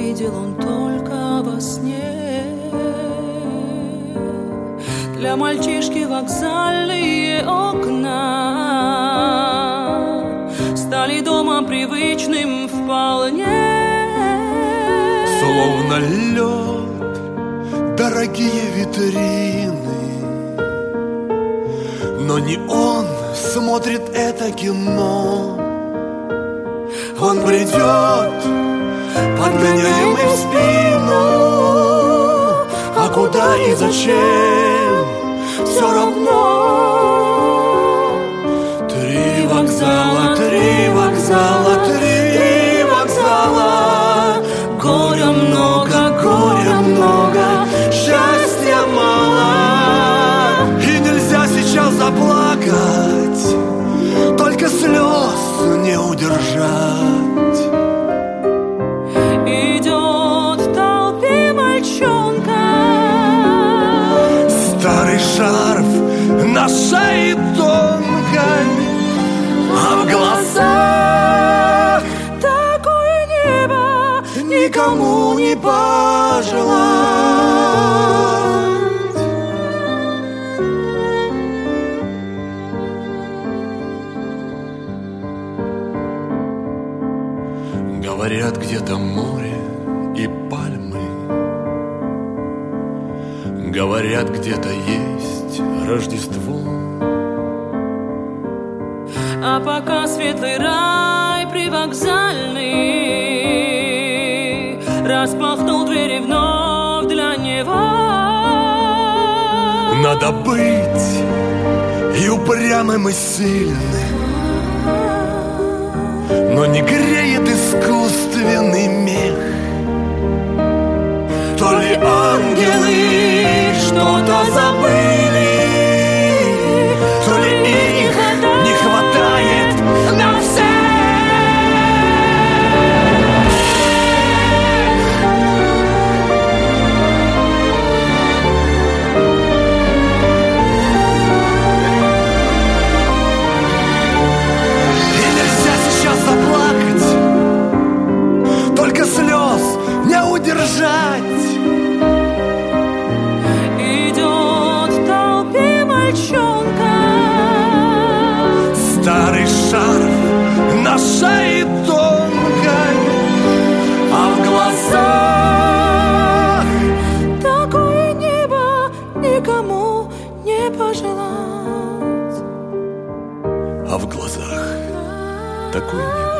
видел он только во сне. Для мальчишки вокзальные окна стали домом привычным вполне. Словно лед, дорогие витрины, но не он смотрит это кино. Он придет, подгоняемый в спину, а куда и зачем все равно. Три вокзала, три вокзала, три вокзала. Горя много, счастья мало. И нельзя сейчас заплакать, только слез не удержать. Идет в толпе мальчонка, Старый шарф на шее тонкой, а в глазах такое небо никому не пожелать. Говорят, где-то море и пальмы, говорят, где-то есть Рождество. А пока светлый рай привокзальный распахнул двери вновь для него. Надо быть и упрямым, и сильным, но не греет искусственный мех. То ли ангелы что-то забыли, то ли их не хватает на всех. И нельзя сейчас заплакать, только слез не удержать. Идет в толпе мальчонка, Старый шарф на шее тонкой, а в глазах такое небо никому не пожелать. а в глазах такое небо